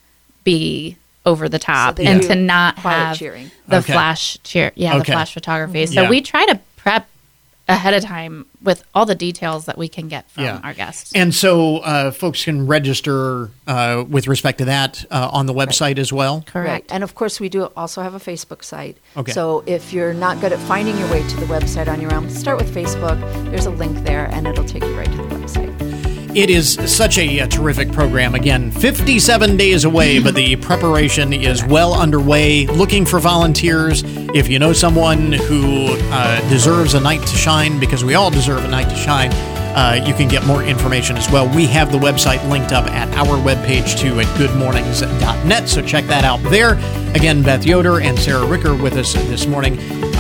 be over the top and to not have cheering. the flash cheer. Yeah, the flash photography. So we try to prep ahead of time with all the details that we can get from our guests. And so folks can register with respect to that on the website as well? Correct. Right. And of course, we do also have a Facebook site. Okay. So if you're not good at finding your way to the website on your own, start with Facebook. There's a link there, and it'll take you right to the website. It is such a terrific program. Again, 57 days away, but the preparation is well underway. Looking for volunteers. If you know someone who deserves a night to shine, because we all deserve a night to shine, you can get more information as well. We have the website linked up at our webpage too at goodmornings.net, so check that out there. Again, Beth Yoder and Sarah Ricker with us this morning.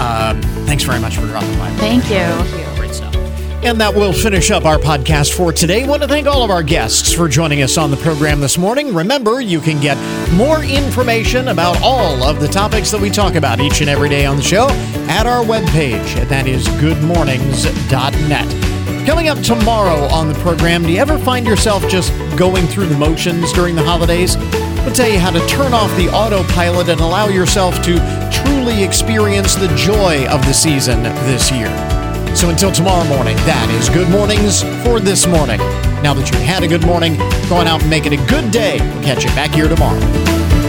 Thanks very much for dropping by. Thank you. Great stuff. And that will finish up our podcast for today. I want to thank all of our guests for joining us on the program this morning. Remember, you can get more information about all of the topics that we talk about each and every day on the show at our webpage, and that is goodmornings.net. Coming up tomorrow on the program, do you ever find yourself just going through the motions during the holidays? We'll tell you how to turn off the autopilot and allow yourself to truly experience the joy of the season this year. So until tomorrow morning, that is Good Mornings for this morning. Now that you've had a good morning, go on out and make it a good day. We'll catch you back here tomorrow.